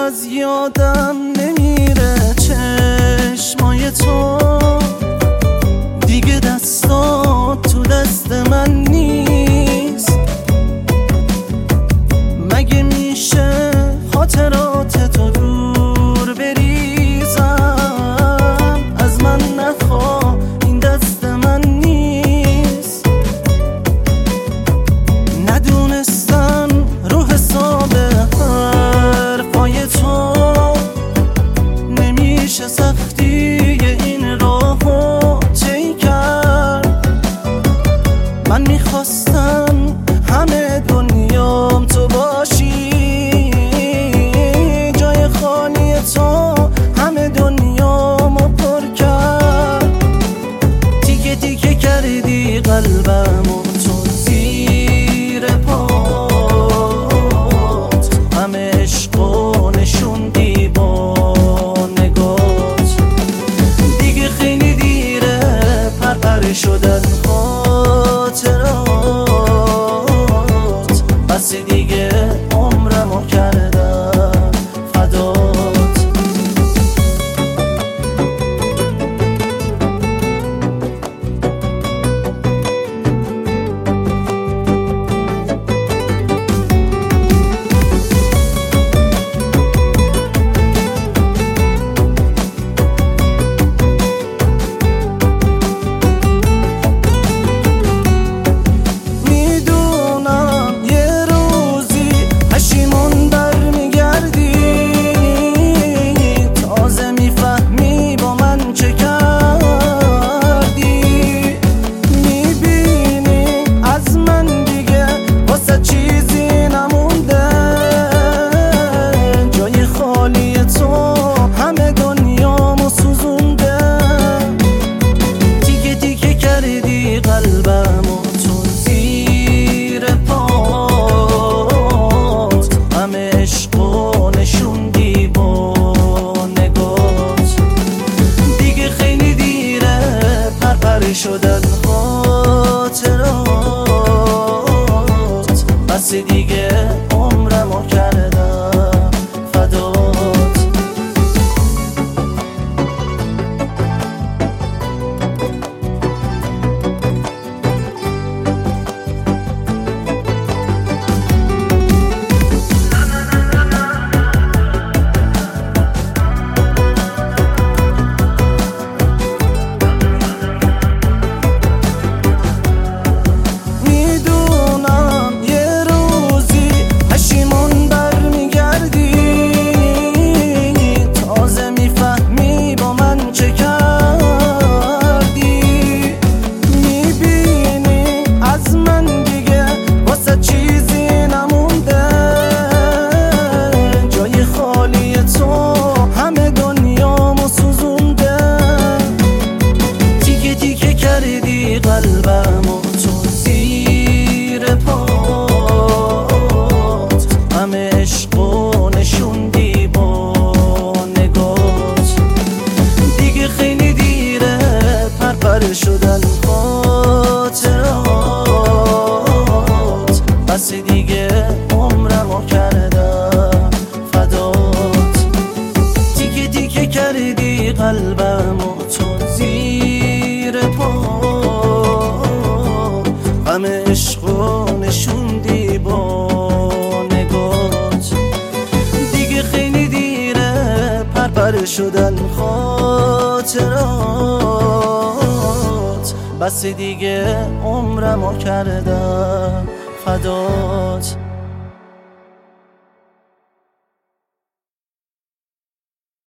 از یادم نمیره چشمای تو، دیگه دستات تو دست من نیست. مگه میشه خاطرات تو دور بریزم؟ از من نخوا، این دست من نیست. ندونستم رو حساب حرفای تو نمیشه سختی این راهو طی کرد. من میخواستم همه دنیام تو باشی، جای خالی تو همه دنیامو پر کرد. تیکه تیکه کردی قلبمو تو زیر پات، همه عشقو نشوندی با نگات. دیگه خیلی دیره پرپر شدن خاطرات، بس دیگه عمرمو کردم فدات. قلبمو تو زیر پات، همه عشقو نشوندی با نگات. دیگه خیلی دیره پرپر شدن خاطرات، بس دیگه عمرمو کردم فدات. قلبمو تو زیر پات، همه عشقو نشوندی با نگات. دیگه خیلی دیره پرپر شدن خاطرات، بس دیگه عمرمو کردم فدات. تیکه تیکه کردی قلبمو تو زیر پات، همه عشقو نشوندی با نگات. دیگه خیلی دیره پرپر شدن خاطرات، بس دیگه عمرمو کردم فدات.